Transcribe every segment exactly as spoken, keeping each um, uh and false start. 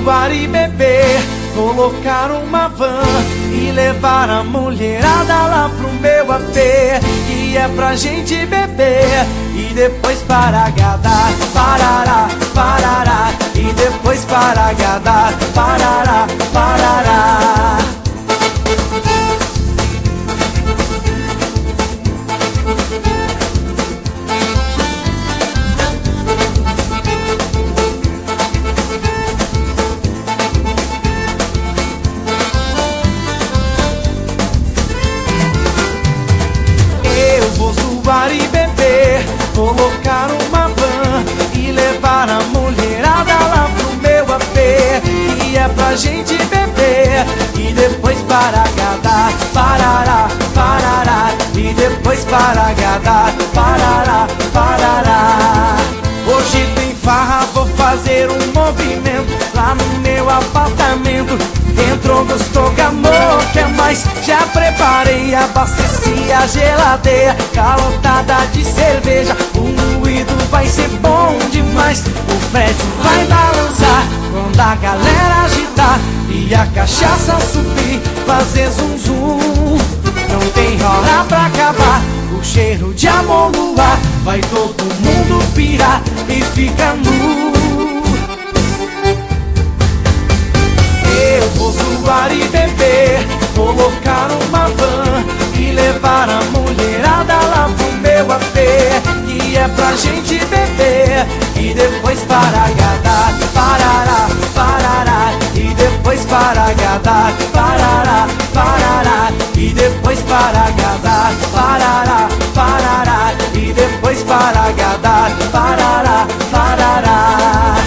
zoar e beber, colocar uma van e levar a mulherada lá pro meu A P. E é pra gente beber e depois para gadar, parará, parará. E depois para gadar, parará, parará. E beber, colocar uma van e levar a mulherada lá pro meu A P. E é pra gente beber e depois para gadar, parará, parará. E depois para gadar, parará, parará. Hoje tem farra, vou fazer um movimento lá no meu apartamento. Entrou, gostou, gamou, quer mais? Já preparei, abasteci a geladeira, tá lotada de cerveja. O moído vai ser bom demais, o prédio vai balançar quando a galera agitar e a cachaça subir, fazer zum zum. Não tem hora pra acabar, o cheiro de amor no ar, vai todo mundo pirar e fica nu. Eu vou zoar e beber, colocar uma van e levar a mulherada lá pro meu A P. E é pra gente beber e depois para gadar, parará, parará. E depois para gadar, parará, parará. E depois para gadar, parará, parará. E depois para gadar, parará, parará.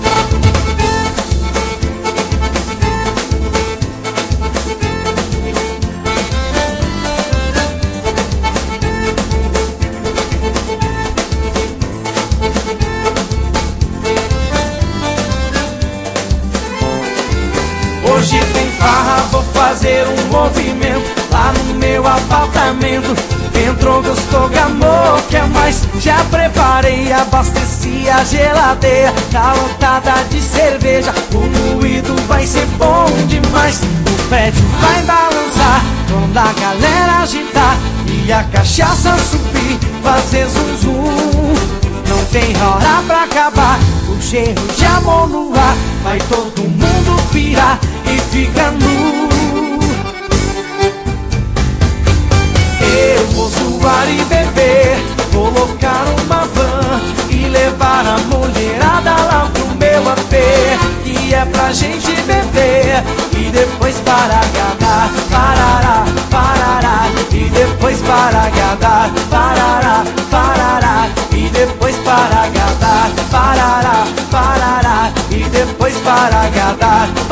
Hoje tem farra, vou fazer um movimento lá no meu apartamento. Entrou, gostou, gamou, quer mais? Já preparei, abasteci a geladeira, tá lotada de cerveja. O moído vai ser bom demais, o prédio vai balançar quando a galera agitar e a cachaça subir, fazer zum zum. Não tem hora pra acabar, o cheiro de amor no ar, vai todo mundo pirar e fica nu. Eu vou zoar e beber, colocar uma van e levar a mulherada lá pro meu A P. E é pra gente beber e depois para gadar, parará, parará. E depois para gadar, parará, parará. E depois para gadar, parará, parará. E depois para gadar,